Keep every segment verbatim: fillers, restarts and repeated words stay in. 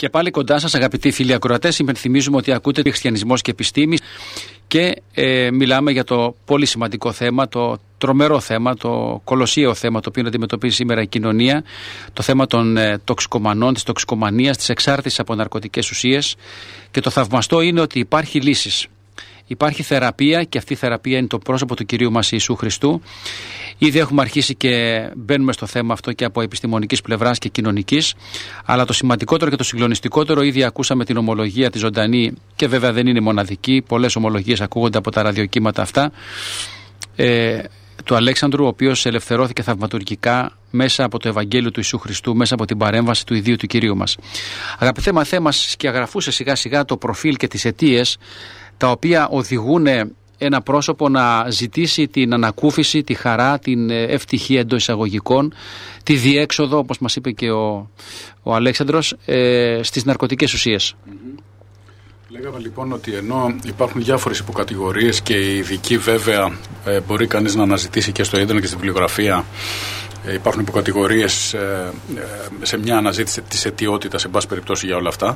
Και πάλι κοντά σας, αγαπητοί φίλοι ακροατές, υπενθυμίζουμε ότι ακούτε Χριστιανισμός και Επιστήμη και ε, μιλάμε για το πολύ σημαντικό θέμα, το τρομερό θέμα, το κολοσσιαίο θέμα το οποίο αντιμετωπίζει σήμερα η κοινωνία, το θέμα των ε, τοξικομανών, της τοξικομανίας, της εξάρτησης από ναρκωτικές ουσίες, και το θαυμαστό είναι ότι υπάρχει λύσεις. Υπάρχει θεραπεία και αυτή η θεραπεία είναι το πρόσωπο του Κυρίου μας Ιησού Χριστού. Ήδη έχουμε αρχίσει και μπαίνουμε στο θέμα αυτό και από επιστημονικής πλευράς και κοινωνικής. Αλλά το σημαντικότερο και το συγκλονιστικότερο, ήδη ακούσαμε την ομολογία τη ζωντανή, και βέβαια δεν είναι μοναδική. Πολλές ομολογίες ακούγονται από τα ραδιοκύματα αυτά. Ε, του Αλέξανδρου, ο οποίος ελευθερώθηκε θαυματουργικά μέσα από το Ευαγγέλιο του Ιησού Χριστού, μέσα από την παρέμβαση του ιδίου του Κυρίου μας. Αγαπητέ μαθέ, μας σκιαγραφούσε σιγά σιγά το προφίλ και τις αιτίες τα οποία οδηγούν ένα πρόσωπο να ζητήσει την ανακούφιση, τη χαρά, την ευτυχία εντός εισαγωγικών, τη διέξοδο, όπως μας είπε και ο, ο Αλέξανδρος, ε, στις ναρκωτικές ουσίες. Mm-hmm. Λέγαμε λοιπόν ότι ενώ υπάρχουν διάφορες υποκατηγορίες και οι ειδικοί βέβαια ε, μπορεί κανείς να αναζητήσει και στο ίντερνετ και στη βιβλιογραφία, ε, υπάρχουν υποκατηγορίες ε, ε, σε μια αναζήτηση της αιτιότητας, εν πάση περιπτώσει, για όλα αυτά.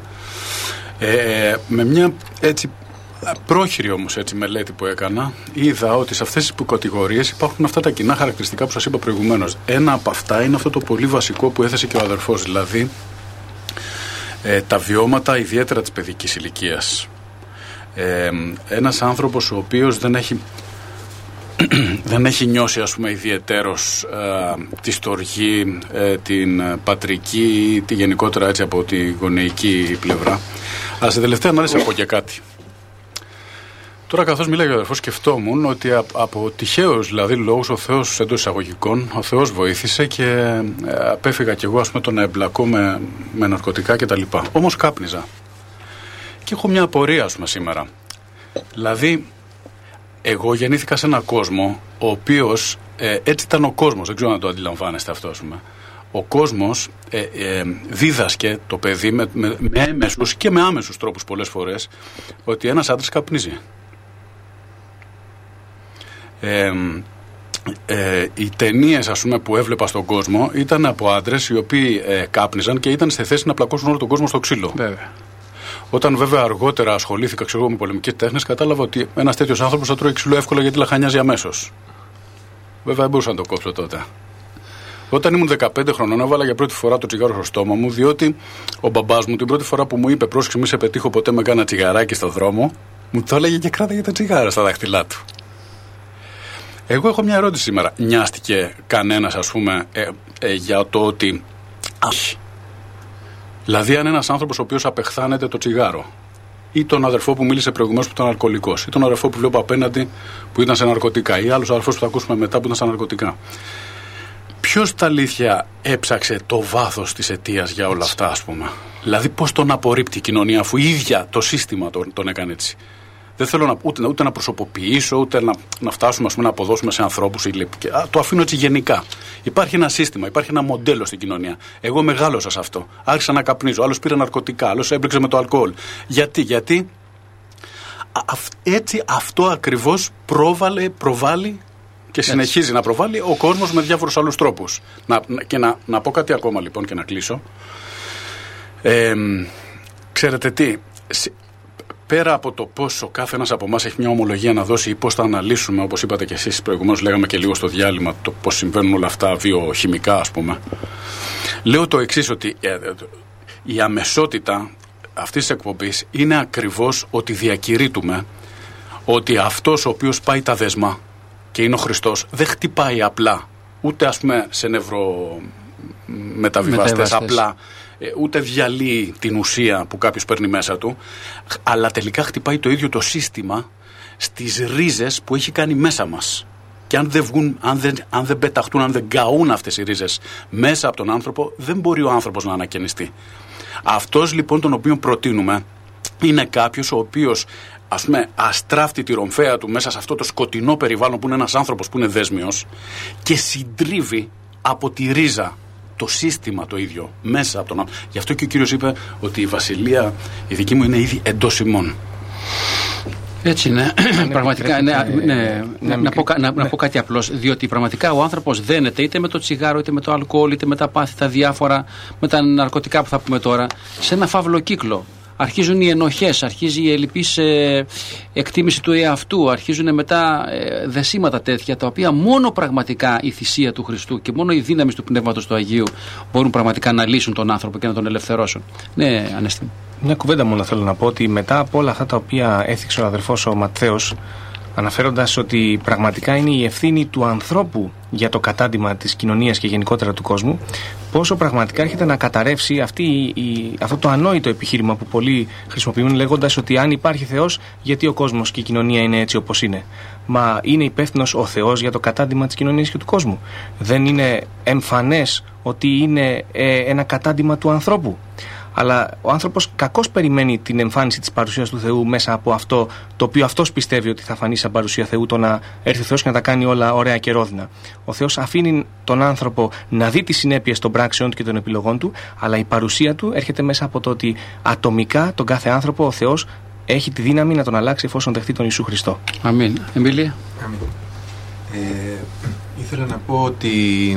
Ε, με μια έτσι πρόχειρη όμως έτσι μελέτη που έκανα, είδα ότι σε αυτές τις υποκατηγορίες υπάρχουν αυτά τα κοινά χαρακτηριστικά που σας είπα προηγουμένως. Ένα από αυτά είναι αυτό το πολύ βασικό που έθεσε και ο αδερφός, δηλαδή ε, τα βιώματα ιδιαίτερα της παιδικής ηλικίας. Ε, ένας άνθρωπος ο οποίος δεν έχει δεν έχει νιώσει, ας πούμε, ιδιαιτέρως ε, τη στοργή, ε, την πατρική, τη γενικότερα έτσι από τη γονεϊκή πλευρά. Αλλά σε τελευταία ανάλυση από και κάτι. Τώρα, καθώς μιλάει ο αδερφός, σκεφτόμουν ότι από τυχαίους δηλαδή λόγους, ο Θεός εντός εισαγωγικών, ο Θεός βοήθησε και ε, απέφυγα κι εγώ, ας πούμε, το να εμπλακώ με, με ναρκωτικά κτλ. Όμως κάπνιζα. Και έχω μια απορία, ας πούμε, σήμερα. Δηλαδή, εγώ γεννήθηκα σε έναν κόσμο, ο οποίος ε, έτσι ήταν ο κόσμος, δεν ξέρω αν το αντιλαμβάνεστε αυτό, ας πούμε. Ο κόσμος ε, ε, δίδασκε το παιδί με, με, με έμεσους και με άμεσους τρόπους πολλές φορές ότι ένας άντρας καπνίζει. Ε, ε, οι ταινίες, ας πούμε, που έβλεπα στον κόσμο ήταν από άντρες οι οποίοι ε, κάπνιζαν και ήταν σε θέση να πλακώσουν όλο τον κόσμο στο ξύλο. Βέβαια. Όταν βέβαια αργότερα ασχολήθηκα, ξέρω, με πολεμικές τέχνες, κατάλαβα ότι ένας τέτοιος άνθρωπος θα τρώει ξύλο εύκολα γιατί λαχανιάζει αμέσως. Βέβαια δεν μπορούσα να το κόψω τότε. Όταν ήμουν δεκαπέντε χρονών, έβαλα για πρώτη φορά το τσιγάρο στο στόμα μου, διότι ο μπαμπάς μου την πρώτη φορά που μου είπε πρόσεξε, μη σε πετύχω ποτέ με κάνα τσιγαράκι στο δρόμο, μου το έλεγε και κράταγε τα τσιγάρα στα δάχτυλά του. Εγώ έχω μια ερώτηση σήμερα. Νοιάστηκε κανένας, ας πούμε, ε, ε, για το ότι. Αχ. Δηλαδή, αν ένας άνθρωπος ο οποίος απεχθάνεται το τσιγάρο, ή τον αδερφό που μίλησε προηγουμένως που ήταν αλκοολικός, ή τον αδερφό που βλέπω απέναντι που ήταν σε ναρκωτικά, ή άλλους αδερφούς που θα ακούσουμε μετά που ήταν σε ναρκωτικά. Ποιος τα αλήθεια έψαξε το βάθος της αιτίας για όλα αυτά, ας πούμε? Δηλαδή, πώς τον απορρίπτει η κοινωνία, αφού η ίδια το σύστημα τον, τον έκανε έτσι? Δεν θέλω να, ούτε, ούτε να προσωποποιήσω, ούτε να, να φτάσουμε, ας πούμε, να αποδώσουμε σε ανθρώπους. Το αφήνω έτσι γενικά. Υπάρχει ένα σύστημα, υπάρχει ένα μοντέλο στην κοινωνία. Εγώ μεγάλωσα σε αυτό. Άρχισα να καπνίζω. Άλλος πήρε ναρκωτικά, άλλος έμπλεξε με το αλκοόλ. Γιατί, γιατί α, έτσι αυτό ακριβώς πρόβαλε, προβάλλει και συνεχίζει έτσι να προβάλλει ο κόσμος με διάφορους άλλους τρόπους. Να, και να, να πω κάτι ακόμα λοιπόν και να κλείσω. Ε, ξέρετε τι. Πέρα από το πώς ο κάθε ένας από εμάς έχει μια ομολογία να δώσει ή πώς θα αναλύσουμε, όπως είπατε και εσείς προηγουμένως, λέγαμε και λίγο στο διάλειμμα, το πώς συμβαίνουν όλα αυτά βιοχημικά, ας πούμε. Λέω το εξής, ότι η αμεσότητα αυτής της εκπομπής είναι ακριβώς ότι διακηρύττουμε ότι αυτός ο οποίος πάει τα δέσμα και είναι ο Χριστός δεν χτυπάει απλά, ούτε, ας πούμε, σε νευρομεταβιβαστές απλά, ούτε διαλύει την ουσία που κάποιος παίρνει μέσα του, αλλά τελικά χτυπάει το ίδιο το σύστημα στις ρίζες που έχει κάνει μέσα μας. Και αν δεν βγουν, αν δεν, αν δεν πεταχτούν, αν δεν καούν αυτές οι ρίζες μέσα από τον άνθρωπο, δεν μπορεί ο άνθρωπος να ανακαινιστεί. Αυτός λοιπόν τον οποίο προτείνουμε είναι κάποιος ο οποίος, ας πούμε, αστράφτει τη ρομφαία του μέσα σε αυτό το σκοτεινό περιβάλλον που είναι ένας άνθρωπος που είναι δέσμιος και συντρίβει από τη ρίζα το σύστημα το ίδιο μέσα από τον άνθρωπο. Γι' αυτό και ο Κύριος είπε ότι η βασιλεία η δική μου είναι ήδη εντός ημών. Έτσι είναι. Πραγματικά. Ναι, ναι, ναι, να, πω, να, ναι. να πω κάτι απλώς. Διότι πραγματικά ο άνθρωπος δένεται είτε με το τσιγάρο, είτε με το αλκοόλ, είτε με τα πάθη, τα διάφορα, με τα ναρκωτικά που θα πούμε τώρα, σε ένα φαύλο κύκλο. Αρχίζουν οι ενοχές, αρχίζει η ελλειπής ε, εκτίμηση του εαυτού, αρχίζουν μετά ε, δεσίματα τέτοια, τα οποία μόνο πραγματικά η θυσία του Χριστού και μόνο οι δύναμεις του Πνεύματος του Αγίου μπορούν πραγματικά να λύσουν τον άνθρωπο και να τον ελευθερώσουν. Ναι, Ανέστη. Μια κουβέντα μόνο θέλω να πω, ότι μετά από όλα αυτά τα οποία έθιξε ο αδερφός ο Ματθαίος, αναφέροντας ότι πραγματικά είναι η ευθύνη του ανθρώπου για το κατάντημα της κοινωνίας και γενικότερα του κόσμου, πόσο πραγματικά έρχεται να καταρρεύσει αυτή η, αυτό το ανόητο επιχείρημα που πολλοί χρησιμοποιούν, λέγοντας ότι αν υπάρχει Θεός, γιατί ο κόσμος και η κοινωνία είναι έτσι όπως είναι. Μα είναι υπεύθυνος ο Θεός για το κατάντημα της κοινωνίας και του κόσμου. Δεν είναι εμφανές ότι είναι ε, ένα κατάντημα του ανθρώπου? Αλλά ο άνθρωπος κακώς περιμένει την εμφάνιση της παρουσίας του Θεού μέσα από αυτό το οποίο αυτός πιστεύει ότι θα φανεί σαν παρουσία Θεού, το να έρθει ο Θεός και να τα κάνει όλα ωραία και ρόδινα. Ο Θεός αφήνει τον άνθρωπο να δει τις συνέπειες των πράξεων του και των επιλογών του, αλλά η παρουσία του έρχεται μέσα από το ότι ατομικά τον κάθε άνθρωπο ο Θεός έχει τη δύναμη να τον αλλάξει εφόσον δεχτεί τον Ιησού Χριστό. Αμήν. Εμίλια. Αμήν. Ε, ήθελα να πω ότι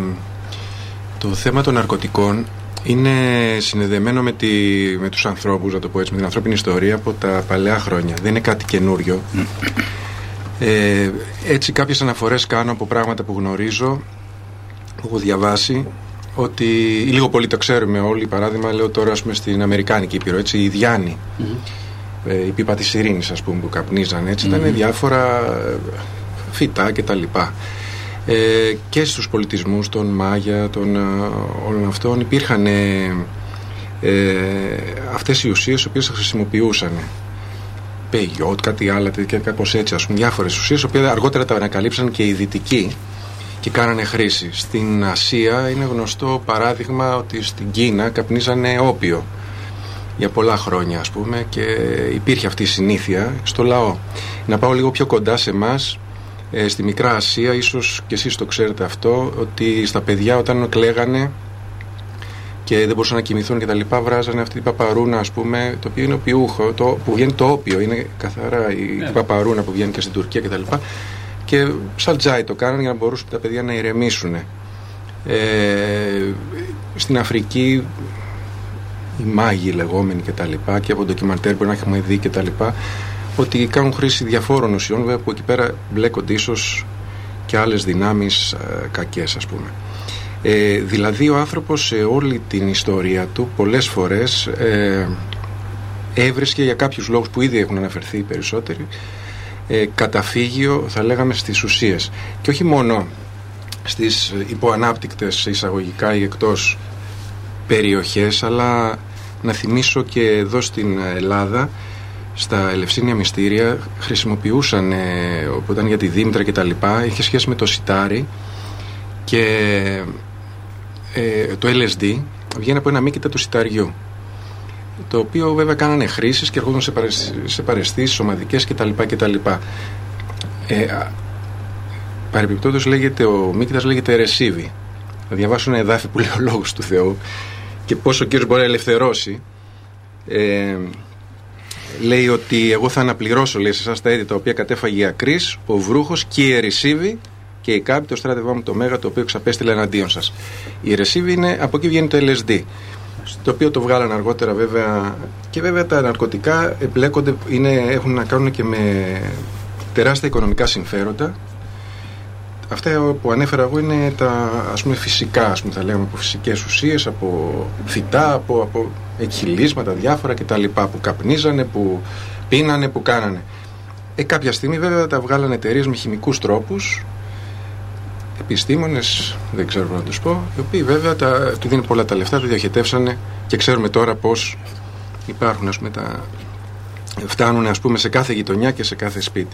το θέμα των ναρκωτικών είναι συνδεδεμένο με, τη, με τους ανθρώπους, να το πω έτσι, με την ανθρώπινη ιστορία από τα παλαιά χρόνια. Δεν είναι κάτι καινούριο. Ε, έτσι κάποιες αναφορές κάνω από πράγματα που γνωρίζω, που έχω διαβάσει, ότι λίγο πολύ το ξέρουμε όλοι. Παράδειγμα, λέω τώρα ας πούμε, στην Αμερικάνικη Ήπειρο, έτσι, οι Διάνοι, mm-hmm. ε, η πίπα της ειρήνης, ας πούμε, που καπνίζαν, έτσι, mm-hmm. ήταν διάφορα φυτά κτλ. Ε, και στους πολιτισμούς των Μάγια, των όλων αυτών υπήρχαν ε, ε, αυτές οι ουσίες οι οποίες θα χρησιμοποιούσαν πεγιότ, κάτι άλλο και κάπως έτσι, ας πούμε, διάφορες ουσίες, οι οποίες αργότερα τα ανακαλύψαν και οι Δυτικοί και κάνανε χρήση. Στην Ασία είναι γνωστό παράδειγμα ότι στην Κίνα καπνίζανε όπιο για πολλά χρόνια, ας πούμε, και υπήρχε αυτή η συνήθεια στο λαό. Να πάω λίγο πιο κοντά σε εμάς. Ε, στη Μικρά Ασία, ίσως και εσείς το ξέρετε αυτό, ότι στα παιδιά όταν κλαίγανε και δεν μπορούσαν να κοιμηθούν και τα λοιπά, βράζανε αυτή την παπαρούνα, ας πούμε, το οποίο είναι οπιούχο, το, που βγαίνει το όπιο, είναι καθαρά η yeah. παπαρούνα που βγαίνει και στην Τουρκία και τα λοιπά, και σαν τζάι το κάνανε για να μπορούσαν τα παιδιά να ηρεμήσουν. Ε, στην Αφρική οι μάγοι λεγόμενοι και τα λοιπά, και από ντοκιμαντέρ μπορεί να έχουμε δει και τα λοιπά, ότι κάνουν χρήση διαφόρων ουσιών, βέβαια, που εκεί πέρα μπλέκονται ίσως και άλλες δυνάμεις ε, κακές, ας πούμε. Ε, δηλαδή ο άνθρωπος σε όλη την ιστορία του πολλές φορές ε, έβρισκε, για κάποιους λόγους που ήδη έχουν αναφερθεί οι περισσότεροι, ε, καταφύγιο, θα λέγαμε, στις ουσίες. Και όχι μόνο στις υποανάπτυκτες εισαγωγικά ή εκτός περιοχές, αλλά να θυμίσω και εδώ στην Ελλάδα, στα Ελευσίνια Μυστήρια χρησιμοποιούσαν, ε, όπου ήταν για τη Δήμητρα και τα λοιπά, είχε σχέση με το σιτάρι, και ε, το ελ ες ντι βγαίνει από ένα μύκητα του σιταριού, το οποίο βέβαια κάνανε χρήσεις και ερχόταν σε, παρεσ, σε παρεστήσεις ομαδικές και τα λοιπά και τα λοιπά. Ε, παρεμπιπτόντως λέγεται, ο μύκητας λέγεται ρεσίβι. Θα διαβάσω ένα εδάφιο που λέει ο Λόγος του Θεού και πώς ο Κύριος μπορεί να ελευθερώσει. ε, Λέει ότι εγώ θα αναπληρώσω, λέει, σε εσάς τα έτη τα οποία κατέφαγε η Ακρής, ο Βρούχος και η Ερεσίβη και η Κάπη, το στράτευά μου το Μέγα, το οποίο εξαπέστειλε εναντίον σας. Η Ερεσίβη είναι, από εκεί βγαίνει το ελ ες ντι, το οποίο το βγάλαν αργότερα βέβαια, και βέβαια τα ναρκωτικά εμπλέκονται, είναι, έχουν να κάνουν και με τεράστια οικονομικά συμφέροντα. Αυτά που ανέφερα εγώ είναι τα, ας πούμε, φυσικά, ας πούμε, θα λέγαμε, από φυσικές ουσίες, από φυτά, από, από εκχυλίσματα διάφορα και τα λοιπά, που καπνίζανε, που πίνανε, που κάνανε. Ε, κάποια στιγμή βέβαια τα βγάλανε εταιρείες με χημικούς τρόπους, επιστήμονες, δεν ξέρω να τους πω, οι οποίοι βέβαια τα, του δίνουν πολλά τα λεφτά, τα διοχετεύσανε, και ξέρουμε τώρα πως υπάρχουν, ας πούμε, τα, φτάνουν, ας πούμε, σε κάθε γειτονιά και σε κάθε σπίτι.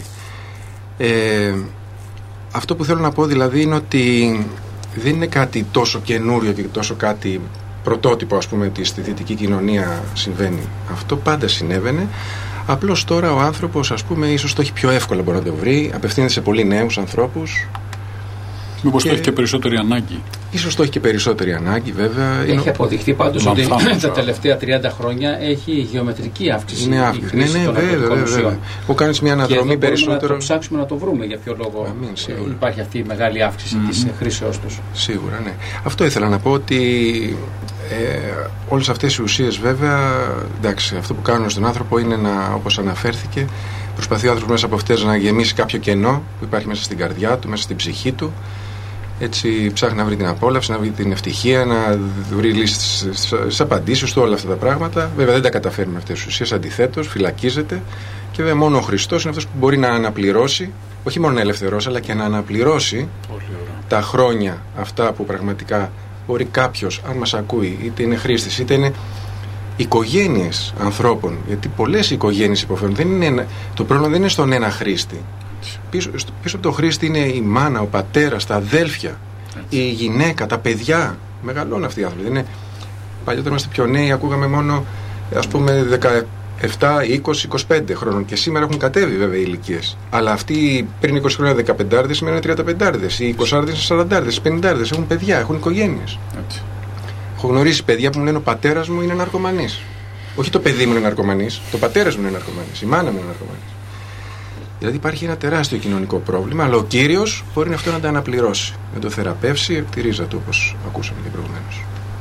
Ε, Αυτό που θέλω να πω δηλαδή είναι ότι δεν είναι κάτι τόσο καινούριο και τόσο κάτι πρωτότυπο, ας πούμε, ότι στη δυτική κοινωνία συμβαίνει. Αυτό πάντα συνέβαινε. Απλώς τώρα ο άνθρωπος, ας πούμε, ίσως το έχει πιο εύκολα, μπορεί να το βρει. Απευθύνεται σε πολύ νέους ανθρώπους. Μήπως και... το έχει και περισσότερη ανάγκη. Ίσως το έχει και περισσότερη ανάγκη, βέβαια. Έχει είναι... αποδειχθεί πάντως ότι τα τελευταία τριάντα χρόνια έχει γεωμετρική αύξηση. Είναι αύξηση. Ναι, ναι, βέβαια, βέβαια. Που κάνεις μια αναδρομή περισσότερο. Να το ψάξουμε να το βρούμε για ποιο λόγο Αμήν, υπάρχει αυτή η μεγάλη αύξηση mm. της χρήσεώς τους. Σίγουρα, ναι. Αυτό ήθελα να πω ότι ε, όλες αυτές οι ουσίες, βέβαια, εντάξει, αυτό που κάνουν στον άνθρωπο είναι να, όπως αναφέρθηκε, προσπαθεί ο άνθρωπος μέσα από αυτές να γεμίσει κάποιο κενό που υπάρχει μέσα στην καρδιά του, μέσα στην ψυχή του. Έτσι ψάχνει να βρει την απόλαυση, να βρει την ευτυχία, να βρει λύσεις στις απαντήσεις του, όλα αυτά τα πράγματα. Βέβαια δεν τα καταφέρει με αυτές τις ουσίες, αντιθέτως φυλακίζεται και βέβαια μόνο ο Χριστός είναι αυτός που μπορεί να αναπληρώσει, όχι μόνο να ελευθερώσει, αλλά και να αναπληρώσει τα χρόνια αυτά που πραγματικά μπορεί κάποιος, αν μας ακούει, είτε είναι χρήστης, είτε είναι οικογένειες ανθρώπων, γιατί πολλές οικογένειες υποφέρουν. Δεν είναι ένα, το πρόβλημα δεν είναι στον ένα χρήστη. Πίσω, πίσω από το χρήστη είναι η μάνα, ο πατέρας, τα αδέλφια, έτσι, η γυναίκα, τα παιδιά. Μεγαλώνουν αυτοί οι άνθρωποι. Είναι, παλιότερα είμαστε πιο νέοι, ακούγαμε μόνο ας πούμε δεκαεπτά, είκοσι, είκοσι πέντε χρόνων και σήμερα έχουν κατέβει βέβαια οι ηλικίες. Αλλά αυτοί πριν είκοσι χρόνια δεκαπεντάριδες σήμερα είναι τριανταπεντάριδες, οι εικοσάριδες, σαραντάριδες, πενηντάριδες, έχουν παιδιά, έχουν οικογένειες. Έτσι. Έχω γνωρίσει παιδιά που μου λένε ο πατέρας μου είναι ναρκωμανής. Όχι το παιδί μου είναι ναρκωμανής, το πατέρας μου είναι ναρκωμανής, η μάνα μου είναι ναρκωμανής. Δηλαδή υπάρχει ένα τεράστιο κοινωνικό πρόβλημα, αλλά ο Κύριος μπορεί αυτό να τα αναπληρώσει, να το θεραπεύσει επί τη ρίζα του, όπως ακούσαμε και προηγουμένως.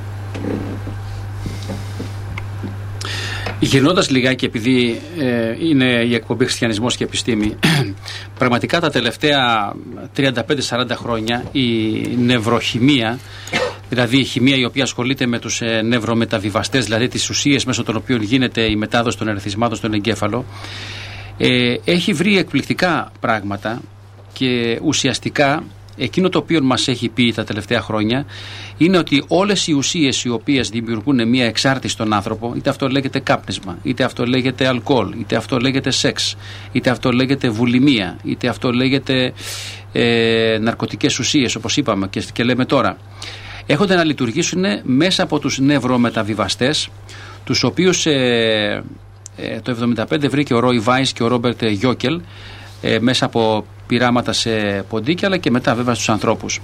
Γυρνώντας λιγάκι, επειδή ε, είναι η εκπομπή Χριστιανισμός και Επιστήμη, πραγματικά τα τελευταία τριάντα πέντε σαράντα χρόνια η νευροχημεία, δηλαδή η χημεία η οποία ασχολείται με τους ε, νευρομεταβιβαστές, δηλαδή τις ουσίες μέσω των οποίων γίνεται η μετάδοση των ερεθισμάτων στον εγκέφαλο, Ε, έχει βρει εκπληκτικά πράγματα και ουσιαστικά εκείνο το οποίο μας έχει πει τα τελευταία χρόνια είναι ότι όλες οι ουσίες οι οποίες δημιουργούν μια εξάρτηση στον άνθρωπο, είτε αυτό λέγεται κάπνισμα, είτε αυτό λέγεται αλκοόλ, είτε αυτό λέγεται σεξ, είτε αυτό λέγεται βουλημία, είτε αυτό λέγεται ε, ναρκωτικές ουσίες όπως είπαμε και, και λέμε τώρα, έχονται να λειτουργήσουν μέσα από τους νευρομεταβιβαστές, τους οποίους ε, Ε, το εβδομήντα πέντε βρήκε ο Ρόι Βάις και ο Ρόμπερτ Γιόκελ ε, μέσα από πειράματα σε ποντίκια, αλλά και μετά βέβαια στους ανθρώπους.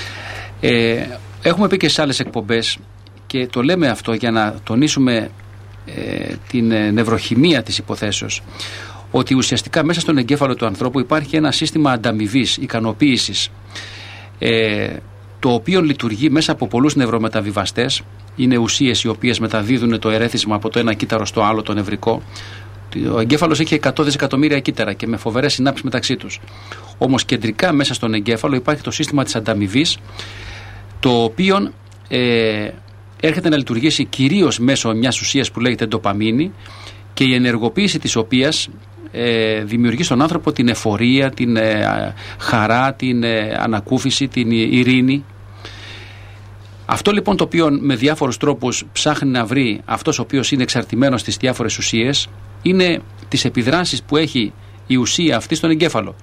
Ε, έχουμε πει και σε άλλες εκπομπές και το λέμε αυτό για να τονίσουμε ε, την ε, νευροχημεία της υποθέσεως, ότι ουσιαστικά μέσα στον εγκέφαλο του ανθρώπου υπάρχει ένα σύστημα ανταμοιβής, ικανοποίησης, ε, το οποίο λειτουργεί μέσα από πολλούς νευρομεταβιβαστές. Είναι ουσίες οι οποίες μεταδίδουν το ερέθισμα από το ένα κύτταρο στο άλλο, το νευρικό. Ο εγκέφαλος έχει εκατό δισεκατομμύρια κύτταρα και με φοβερές συνάψεις μεταξύ τους. Όμως κεντρικά μέσα στον εγκέφαλο υπάρχει το σύστημα της ανταμοιβής, το οποίο ε, έρχεται να λειτουργήσει κυρίως μέσω μιας ουσίας που λέγεται ντοπαμίνη και η ενεργοποίηση της οποίας ε, δημιουργεί στον άνθρωπο την εφορία, την ε, χαρά, την ε, ανακούφιση, την ειρήνη. Αυτό λοιπόν το οποίο με διάφορους τρόπους ψάχνει να βρει αυτός ο οποίος είναι εξαρτημένος στις διάφορες ουσίες είναι τις επιδράσεις που έχει η ουσία αυτή στον εγκέφαλο.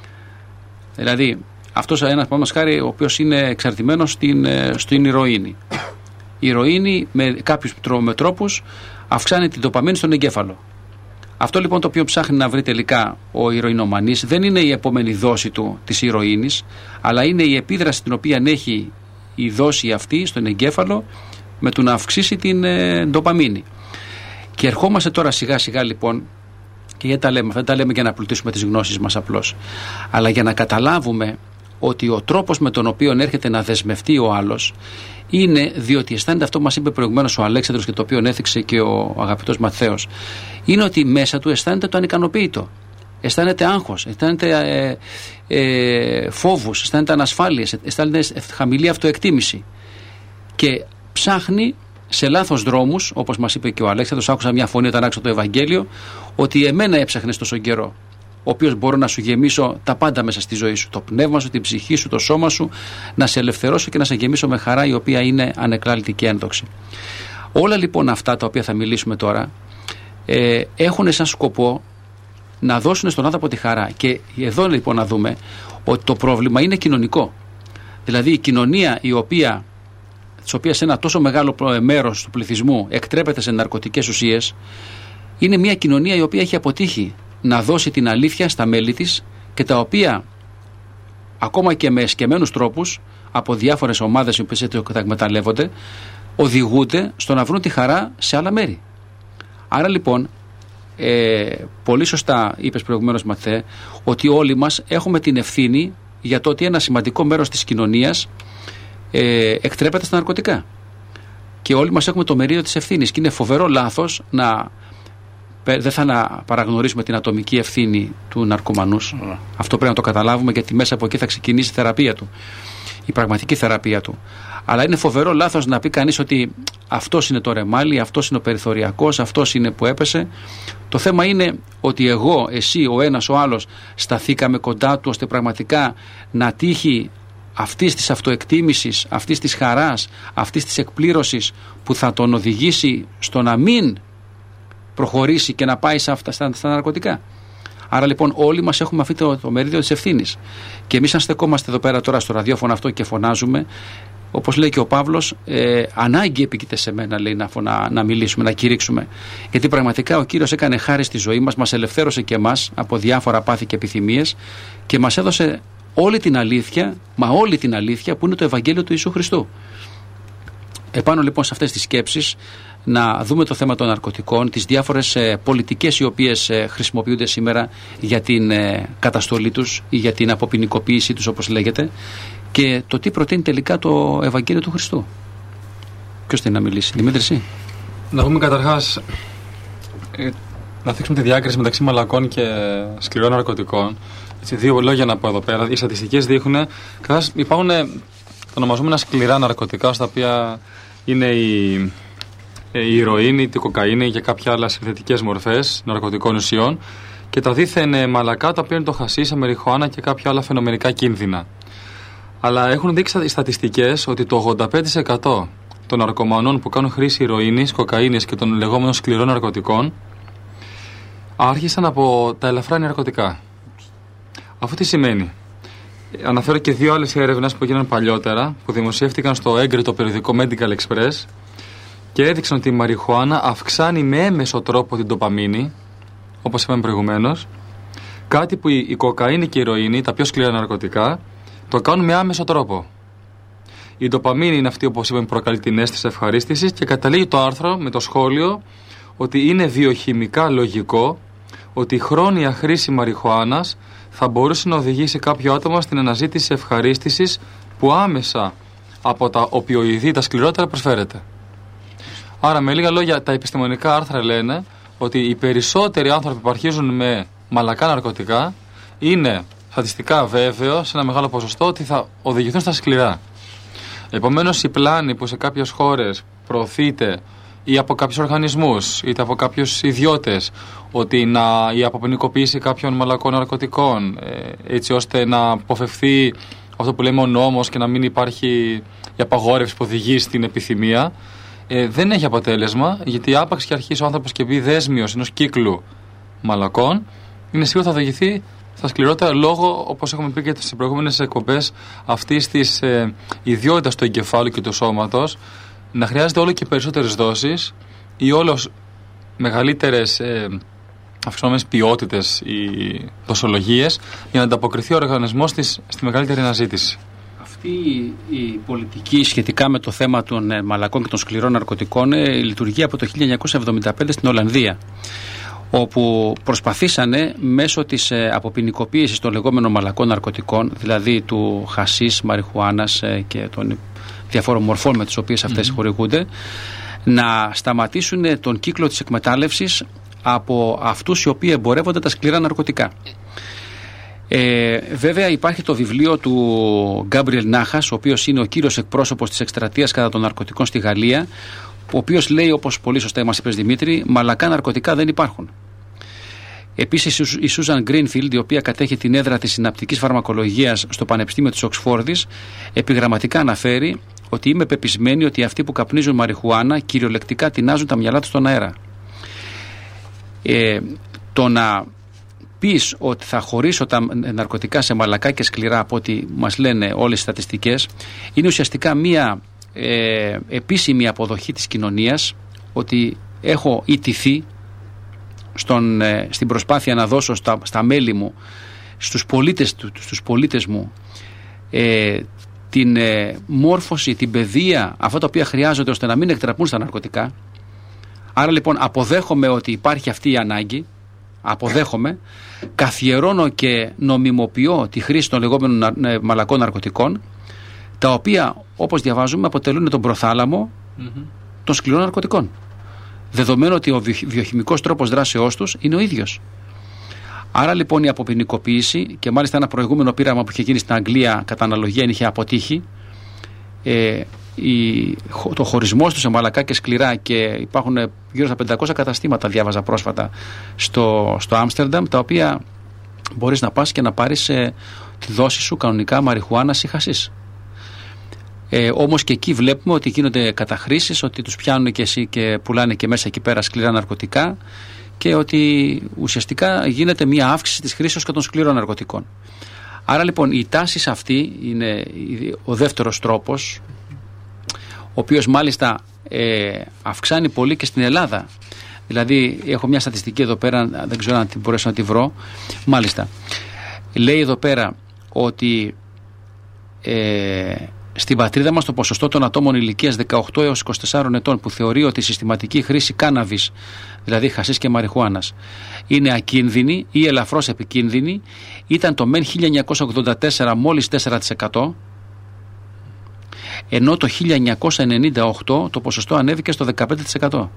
Δηλαδή αυτός ένας παραδείγματος χάρη ο οποίος είναι εξαρτημένος στην, στην ηρωίνη. Η ηρωίνη με κάποιους με τρόπους αυξάνει την ντοπαμίνη στον εγκέφαλο. Αυτό λοιπόν το οποίο ψάχνει να βρει τελικά ο ηρωινομανής δεν είναι η επόμενη δόση του της ηρωίνης, αλλά είναι η επίδραση την οποία έχει η δόση αυτή στον εγκέφαλο με το να αυξήσει την ε, ντοπαμίνη. Και ερχόμαστε τώρα σιγά σιγά λοιπόν, και γιατί τα λέμε, δεν τα λέμε για να πλουτίσουμε τις γνώσεις μας απλώς, αλλά για να καταλάβουμε ότι ο τρόπος με τον οποίο έρχεται να δεσμευτεί ο άλλος είναι διότι αισθάνεται αυτό που μας είπε προηγουμένως ο Αλέξανδρος και το οποίο έθιξε και ο αγαπητός Ματθαίος, είναι ότι μέσα του αισθάνεται το ανικανοποίητο. Αισθάνεται άγχος, αισθάνεται ε, ε, φόβους, αισθάνεται ανασφάλειες, αισθάνεται χαμηλή αυτοεκτίμηση και ψάχνει σε λάθος δρόμους, όπως μας είπε και ο Αλέξανδρος. Άκουσα μια φωνή όταν άκουσα το Ευαγγέλιο ότι εμένα έψαχνες τόσο καιρό, ο οποίος μπορώ να σου γεμίσω τα πάντα μέσα στη ζωή σου, το πνεύμα σου, την ψυχή σου, το σώμα σου, να σε ελευθερώσω και να σε γεμίσω με χαρά η οποία είναι ανεκλάλητη και ένδοξη. Όλα λοιπόν αυτά τα οποία θα μιλήσουμε τώρα ε, έχουν σαν σκοπό να δώσουν στον άνθρωπο τη χαρά. Και εδώ λοιπόν να δούμε ότι το πρόβλημα είναι κοινωνικό. Δηλαδή η κοινωνία η οποία, της οποίας ένα τόσο μεγάλο μέρος του πληθυσμού εκτρέπεται σε ναρκωτικές ουσίες, είναι μια κοινωνία η οποία έχει αποτύχει να δώσει την αλήθεια στα μέλη της και τα οποία ακόμα και με εσκεμμένους τρόπους από διάφορες ομάδες οι οποίες τα εκμεταλλεύονται, οδηγούνται στο να βρουν τη χαρά σε άλλα μέρη. Άρα λοιπόν, ε, πολύ σωστά είπες προηγουμένως, Ματθαίε, ότι όλοι μας έχουμε την ευθύνη για το ότι ένα σημαντικό μέρος της κοινωνίας ε, εκτρέπεται στα ναρκωτικά. Και όλοι μας έχουμε το μερίδιο της ευθύνης. Και είναι φοβερό λάθος να. Δεν θα να παραγνωρίσουμε την ατομική ευθύνη του ναρκωμανούς. Mm. Αυτό πρέπει να το καταλάβουμε, γιατί μέσα από εκεί θα ξεκινήσει η θεραπεία του. Η πραγματική θεραπεία του. Αλλά είναι φοβερό λάθος να πει κανείς ότι αυτός είναι το ρεμάλι, αυτός είναι ο περιθωριακός, αυτός είναι που έπεσε. Το θέμα είναι ότι εγώ, εσύ, ο ένας, ο άλλος σταθήκαμε κοντά του ώστε πραγματικά να τύχει αυτής της αυτοεκτίμησης, αυτής της χαράς, αυτής της εκπλήρωσης που θα τον οδηγήσει στο να μην προχωρήσει και να πάει σε αυτά, στα, στα ναρκωτικά. Άρα λοιπόν όλοι μας έχουμε αυτό το, το μερίδιο της ευθύνης. Και εμείς αν στεκόμαστε εδώ πέρα τώρα στο ραδιόφωνο αυτό και φωνάζουμε, όπως λέει και ο Παύλος, ε, ανάγκη επικείται σε μένα, λέει, να, να, να μιλήσουμε, να κηρύξουμε. Γιατί πραγματικά ο Κύριος έκανε χάρη στη ζωή μας, μας ελευθέρωσε και εμάς από διάφορα πάθη και επιθυμίες και μας έδωσε όλη την αλήθεια, μα όλη την αλήθεια που είναι το Ευαγγέλιο του Ιησού Χριστού. Επάνω λοιπόν σε αυτές τις σκέψεις, να δούμε το θέμα των ναρκωτικών, τις διάφορες ε, πολιτικές οι οποίες ε, χρησιμοποιούνται σήμερα για την ε, καταστολή τους ή για την αποποινικοποίησή τους, όπως λέγεται, και το τι προτείνει τελικά το Ευαγγέλιο του Χριστού. Ποιος θέλει να μιλήσει, Δημήτρη, εσύ? Να πούμε καταρχάς, ε, να θίξουμε τη διάκριση μεταξύ μαλακών και σκληρών ναρκωτικών. Έτσι, δύο λόγια να πω εδώ πέρα. Οι στατιστικές δείχνουν, καταρχάς υπάρχουν τα ονομαζόμενα σκληρά ναρκωτικά, στα οποία είναι η, η ηρωίνη, η κοκαίνη και κάποια άλλα συνθετικές μορφές ναρκωτικών ουσιών, και τα δίθεν μαλακά, τα οποία είναι το χασίς, αμεριχουάνα και κάποια άλλα φαινομενικά κίνδυνα. Αλλά έχουν δείξει οι στατιστικές ότι το ογδόντα πέντε τοις εκατό των ναρκωμανών που κάνουν χρήση ηρωίνης, κοκαίνης και των λεγόμενων σκληρών ναρκωτικών άρχισαν από τα ελαφρά ναρκωτικά. Αυτό τι σημαίνει? Αναφέρω και δύο άλλες έρευνες που έγιναν παλιότερα, που δημοσιεύτηκαν στο έγκριτο περιοδικό Medical Express και έδειξαν ότι η μαριχουάνα αυξάνει με έμεσο τρόπο την ντοπαμίνη, όπως είπαμε προηγουμένως, κάτι που η, η κοκαίνη και η ηρωίνη, τα πιο σκληρά ναρκωτικά, το κάνουν με άμεσο τρόπο. Η ντοπαμίνη είναι αυτή, όπως είπαμε, που προκαλεί την αίσθηση ευχαρίστησης, και καταλήγει το άρθρο με το σχόλιο ότι είναι βιοχημικά λογικό ότι η χρόνια χρήση μαριχουάνας θα μπορούσε να οδηγήσει κάποιο άτομο στην αναζήτηση ευχαρίστησης που άμεσα από τα οπιοειδή, τα σκληρότερα, προσφέρεται. Άρα, με λίγα λόγια, τα επιστημονικά άρθρα λένε ότι οι περισσότεροι άνθρωποι που αρχίζουν με μαλακά ναρκωτικά είναι στατιστικά βέβαιο σε ένα μεγάλο ποσοστό ότι θα οδηγηθούν στα σκληρά. Επομένως, η πλάνη που σε κάποιες χώρες προωθείται ή από κάποιους οργανισμούς είτε από κάποιους ιδιώτες, ότι να, η αποποινικοποίηση κάποιων μαλακών ναρκωτικών, ε, έτσι ώστε να αποφευθεί αυτό που λέμε ο νόμος και να μην υπάρχει η απαγόρευση που οδηγεί στην επιθυμία, ε, δεν έχει αποτέλεσμα, γιατί άπαξ και αρχίσει ο άνθρωπος και μπει δέσμιος ενός κύκλου μαλακών, είναι σίγουρο θα οδηγηθεί στα σκληρότερα, λόγω, όπως έχουμε πει και στις προηγούμενες εκπομπές, αυτής της ε, ιδιότητας του εγκεφάλου και του σώματος να χρειάζεται όλο και περισσότερες δόσεις ή όλο μεγαλύτερες ε, αυξανόμενες ποιότητες ή δοσολογίες για να ανταποκριθεί ο οργανισμός της στη μεγαλύτερη αναζήτηση. Αυτή η πολιτική σχετικά με το θέμα των ε, μαλακών και των σκληρών ναρκωτικών ε, λειτουργεί από το χίλια εννιακόσια εβδομήντα πέντε στην Ολλανδία, όπου προσπαθήσανε μέσω της ε, αποποινικοποίησης των λεγόμενων μαλακών ναρκωτικών, δηλαδή του χασίς, μαριχουάνας ε, και των διαφόρων μορφών με τις οποίες αυτές mm-hmm. χορηγούνται, να σταματήσουν τον κύκλο της εκμετάλλευσης από αυτούς οι οποίοι εμπορεύονται τα σκληρά ναρκωτικά. Ε, βέβαια υπάρχει το βιβλίο του Γκάμπριελ Νάχας, ο οποίος είναι ο κύριος εκπρόσωπος της εκστρατείας κατά των ναρκωτικών στη Γαλλία, ο οποίος λέει, όπως πολύ σωστά μας είπες Δημήτρη, μαλακά ναρκωτικά δεν υπάρχουν. Επίσης η Σούζαν Γκρίνφιλντ, η οποία κατέχει την έδρα της συναπτικής φαρμακολογίας στο Πανεπιστήμιο της Οξφόρδης, επιγραμματικά αναφέρει ότι είμαι πεπισμένη ότι αυτοί που καπνίζουν μαριχουάνα κυριολεκτικά τεινάζουν τα μυαλά τους στον αέρα. Ε, το να πεις ότι θα χωρίσω τα ναρκωτικά σε μαλακά και σκληρά, από ό,τι μας λένε όλες οι στατιστικές, είναι ουσιαστικά μία ε, επίσημη αποδοχή της κοινωνίας ότι έχω ιτηθεί στον, ε, στην προσπάθεια να δώσω στα, στα μέλη μου, στους πολίτες, στους πολίτες μου, ε, την ε, μόρφωση, την παιδεία, αυτά τα οποία χρειάζονται ώστε να μην εκτραπούν στα ναρκωτικά. Άρα λοιπόν αποδέχομαι ότι υπάρχει αυτή η ανάγκη, αποδέχομαι, καθιερώνω και νομιμοποιώ τη χρήση των λεγόμενων μαλακών ναρκωτικών, τα οποία, όπως διαβάζουμε, αποτελούν τον προθάλαμο mm-hmm. των σκληρών ναρκωτικών. Δεδομένου ότι ο βιοχημικός τρόπος δράσεώς τους είναι ο ίδιος. Άρα λοιπόν η αποποινικοποίηση, και μάλιστα ένα προηγούμενο πείραμα που είχε γίνει στην Αγγλία κατά αναλογία είχε αποτύχει, ε, η, το χωρισμός του σε μαλακά και σκληρά, και υπάρχουν γύρω στα πεντακόσια καταστήματα, διάβαζα πρόσφατα, στο, στο Άμστερνταμ, τα οποία μπορείς να πας και να πάρεις ε, τη δόση σου κανονικά μαριχουάνας ή χασίς. Ε, όμως και εκεί βλέπουμε ότι γίνονται καταχρήσεις, ότι τους πιάνουν και, εσύ και πουλάνε και μέσα εκεί πέρα σκληρά ναρκωτικά, και ότι ουσιαστικά γίνεται μια αύξηση της χρήσης και των σκληρών ναρκωτικών. Άρα λοιπόν η τάση αυτή είναι ο δεύτερος τρόπος, ο οποίος μάλιστα ε, αυξάνει πολύ και στην Ελλάδα. Δηλαδή έχω μια στατιστική εδώ πέρα, δεν ξέρω αν την μπορέσω να τη βρω. Μάλιστα λέει εδώ πέρα ότι ε, στην πατρίδα μας το ποσοστό των ατόμων ηλικίας δεκαοκτώ έως είκοσι τεσσάρων ετών που θεωρεί ότι η συστηματική χρήση κάναβης, δηλαδή χασίς και μαριχουάνας, είναι ακίνδυνη ή ελαφρώς επικίνδυνη, ήταν το μεν χίλια εννιακόσια ογδόντα τέσσερα μόλις τέσσερα τοις εκατό, ενώ το χίλια εννιακόσια ενενήντα οκτώ το ποσοστό ανέβηκε στο δεκαπέντε τοις εκατό.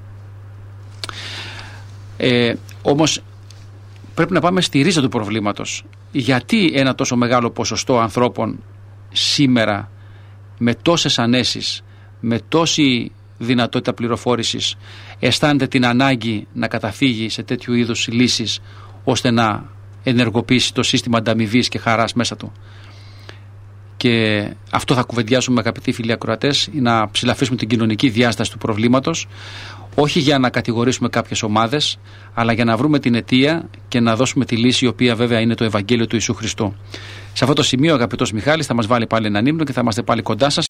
Ε, όμως πρέπει να πάμε στη ρίζα του προβλήματος. Γιατί ένα τόσο μεγάλο ποσοστό ανθρώπων σήμερα, με τόσες ανέσεις, με τόση δυνατότητα πληροφόρησης, αισθάνεται την ανάγκη να καταφύγει σε τέτοιου είδους λύσεις, ώστε να ενεργοποιήσει το σύστημα ανταμοιβής και χαράς μέσα του? Και αυτό θα κουβεντιάσουμε, αγαπητοί φίλοι ακροατές, να ψηλαφίσουμε την κοινωνική διάσταση του προβλήματος, όχι για να κατηγορήσουμε κάποιες ομάδες, αλλά για να βρούμε την αιτία και να δώσουμε τη λύση, η οποία βέβαια είναι το Ευαγγέλιο του Ιησού Χριστού. Σε αυτό το σημείο, αγαπητός Μιχάλης, θα μας βάλει πάλι έναν ύμνο και θα είμαστε πάλι κοντά σας.